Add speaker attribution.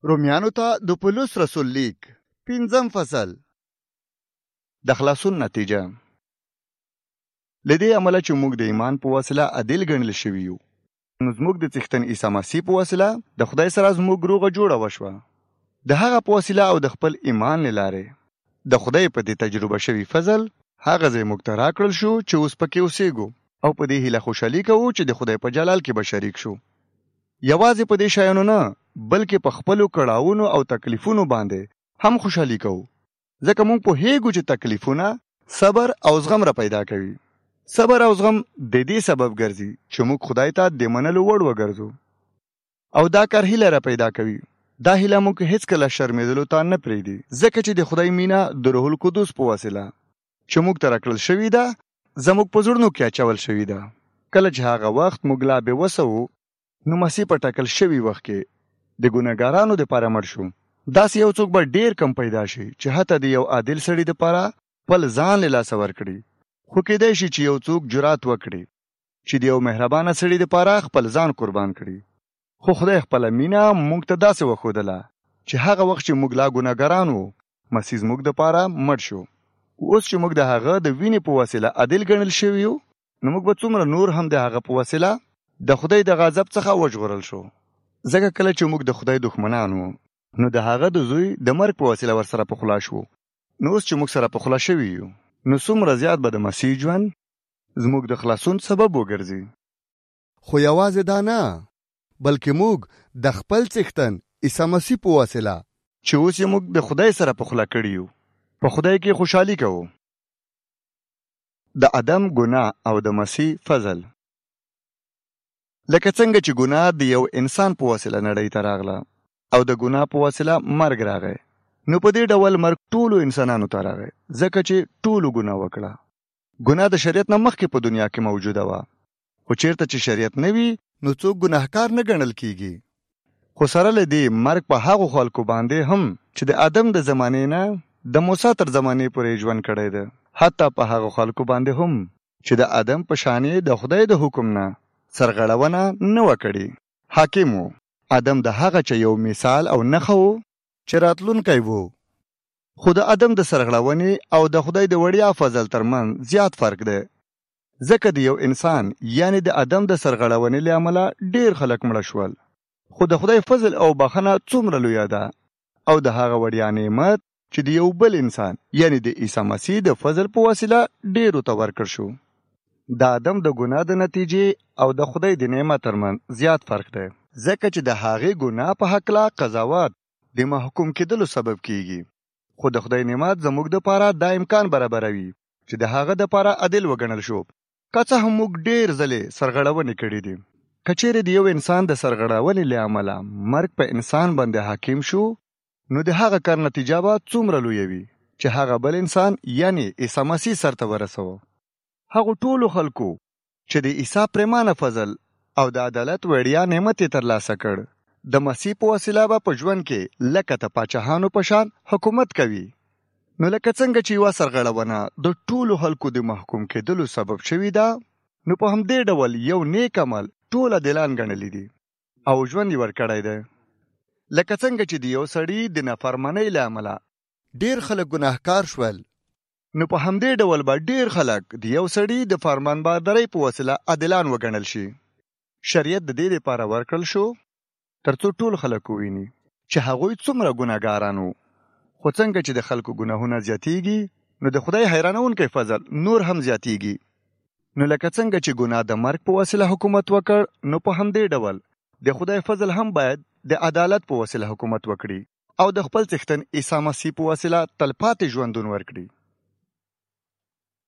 Speaker 1: رومیانو ته د پولس رسول لیک 5 فصل د خلاصون نتیجه. لدې عمله چې موږ د ایمان په وسیله عادل ګڼل شوي یو، نو زموږ د څښتن عیسی مسیح په وسیله د خدای سره زموږ روغه جوړه وشوه. د هغه په وسیله او د خپل ایمان له لارې د خدای په دې تجربه شوي فضل هغه ځای موږ ته راکړل شو چې اوس پکې اوسېږو او په دې هیله خوشحالي کوو چې د خدای په جلال کې به شریک شو. یوازې په دې شیانو نه، بلکې په خپلو کړاوونو او تکلیفونو باندې هم خوشحالي کوو، ځکه موږ پوهېږو چې تکلیفونه صبر او زغم را پیدا کوي. صبر او زغم د دې سبب ګرځي چې موږ خدای ته د منلو وړ وګرځو، او دا کار هیله را پیدا کوي. دا هیله موږ هیڅکله شرمېدلو ته نه پرېږدي، ځکه چې د خدای مینه د روح القدس په وسیله چې موږ ته راکړل شوې ده زموږ په زړونو کې اچول شوې ده. کله چې هغه وخت موږ لا بېوسه وو، نو مسیح په ټاکل شوي وخت کې د ګناهګارانو دپاره مړ شو. داسې یو څوک به ډېر کم پیدا شي چې حتی د یو عادل سړي دپاره خپل ځان له لاسه ورکړي، خو کېدای شي چې یو څوک جرأت وکړي چې د یو مهربانه سړي دپاره خپل ځان قربان کړي. خو خدای خپله مینه موږ ته داسې وښودله چې هغه وخت چې موږ لا ګناهګاران وو، مسیح زموږ دپاره مړ شو. اوس چې موږ د هغه د وینې په وسیله عادل ګڼل شوي یو، نو موږ به څومره نور هم د هغه په وسیله د خدای د غضب څخه وژغورل شو. ځکه کله چې موږ د خدای دښمنان وو، نو د هغه د زوی د مرګ په وسیله ورسره پخلا شو. نو اوس چې موږ سره پخلا شوي یو، نو څومره زیات به د مسیح ژوند زموږ د خلاصون سبب وګرځي.
Speaker 2: خو یوازې دا نه، بلکې موږ د خپل څښتن عیسی مسیح په وسیله
Speaker 1: چې اوس یې موږ د خدای سره پخلا کړي یو، په خدای کې خوشحالي کوو. د ادم ګناه او د مسیح فضل. لکه څنګه چې ګناه د یو انسان په وسیله نړۍ ته راغله او د ګناه په وسیله مرګ راغی، نو په دې ډول مرګ ټولو انسانانو ته راغی، ځکه چې ټولو ګناه وکړه. ګناه د شریعت نه مخکې په دنیا کې موجوده وه، خو چیرته چې شریعت نه وي،
Speaker 2: نو څوک ګناهکار نه ګڼل کیږي.
Speaker 1: خو سره له دې مرګ په هغو خلکو باندې هم چې د آدم د زمانې نه د موسی تر زمانې پورې ژوند کړی ده، حتی په هغو خلکو باندې هم چې د آدم په شانې د خدای د حکم نه سرغړونه نه وکړي. حاکم و. آدم د هغه چې یو مثال او نښه و
Speaker 2: چې راتلونکی وو.
Speaker 1: خو د آدم د سرغړونې او د خدای د وړیا فضل ترمنځ زیات فرق دی، ځکه د یو انسان یعنی د آدم د سرغړونې له امله ډېر خلک مړه شول، خو د خدای فضل او بخښنه څومره لویه ده، او د هغه وړیا نعمت چې د یو بل انسان یعنی د عیسی مسیح د فضل په وسیله ډېرو ته ورکړ شو. د آدم د ګناه د نتیجې او د خدای د نعمت ترمنځ زیات فرق دی، ځکه چې د هغې ګناه په هکله قضاوت د محکوم کېدلو سبب کیږي، خو د خدای نعمت زموږ دپاره دا امکان برابروي چې د هغه دپاره عادل وګڼل شو. که څه هم موږ ډېر ځلې سرغړونې کړي دي. که چیرې د یو انسان د سرغړونې له امله مرګ په انسان باندې حاکم شو، نو د هغه کار نتیجه به څومره لویه وي چې هغه بل انسان یعنی عیسی مسیح سرته ورسوه. هغو ټولو خلکو چې د عیسی پریمانه فضل او د عدالت وړیا نعمت یې ترلاسه کړ، د مسیح په وسیله به په ژوند کې لکه د پاچاهانو په شان حکومت کوي. نو لکه څنګه چې یوه سرغړونه د ټولو خلکو د محکوم کېدلو سبب شوي ده، نو په همدې ډول یو نیک عمل ټول عادلان ګڼلی دي او ژوند یې ورکړی دی. لکه څنګه چې د یو سړي د نافرمانۍ له امله
Speaker 2: ډېر خلک ګناهکار شول،
Speaker 1: نو په همدې ډول به ډېر خلک د یو سړي د فرمانبردارۍ په وسیله عادلان وګڼل شي. شریعت د دې لپاره ورکړل شو تر څو ټول خلک وویني چې هغوی څومره ګناهګاران وو. خو څنګه چې د خلکو ګناهونه زیاتیږي، نو د خدای حیرانونکی فضل نور هم زیاتیږي. نو لکه څنګه چې ګناه د مرګ په وسیله حکومت وکړ، نو په همدې ډول د خدای فضل هم باید د عدالت په وسیله حکومت وکړي او د خپل څښتن عیسی مسیح په وسیله تلپاتې ژوندون ورکړي.